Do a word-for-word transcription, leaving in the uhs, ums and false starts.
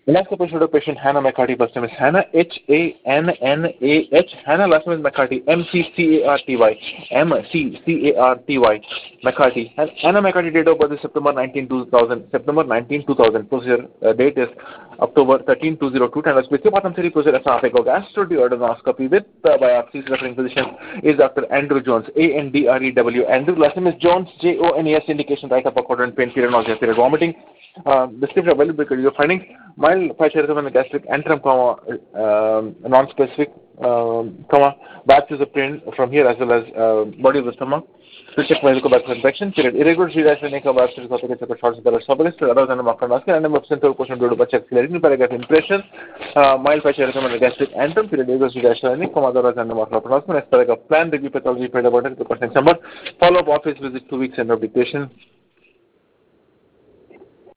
The last patient of patient Hannah McCarty, first name is Hannah, H A N N A H. Hannah, last name is McCarty, M C C A R T Y, M C C A R T Y, McCarty. And Hannah McCarty, date of birth is September nineteenth, two thousand, September nineteenth, two thousand. Procedure uh, date is October thirteenth, two thousand two. And specific bottom three procedure esophageal gastroduodenoscopy with uh, biopsies. Referring physician is Doctor Andrew Jones, A N D R E W. Andrew, last name is Jones, J O N E S, indication right upper quadrant, pain, fear, nausea, period, vomiting. Uh, the script available because you're finding mild pituitary gastric antrum, comma, um, non-specific, um, comma, biopsies obtained from here as well as uh, body of the stomach to check medical bacterial infection. Period. Irregular G-diasporic biopsies of the shorts of the esophagus to other than the macronoscopy and the central portion due to check clarity, paragraph impression, uh, mild pituitary gastric antrum, period. Irregular G-diasporic, comma, other than the macronoscopy as paragraph plan, review pathology, paid about it, the question number, follow-up office visit two weeks and no dictation.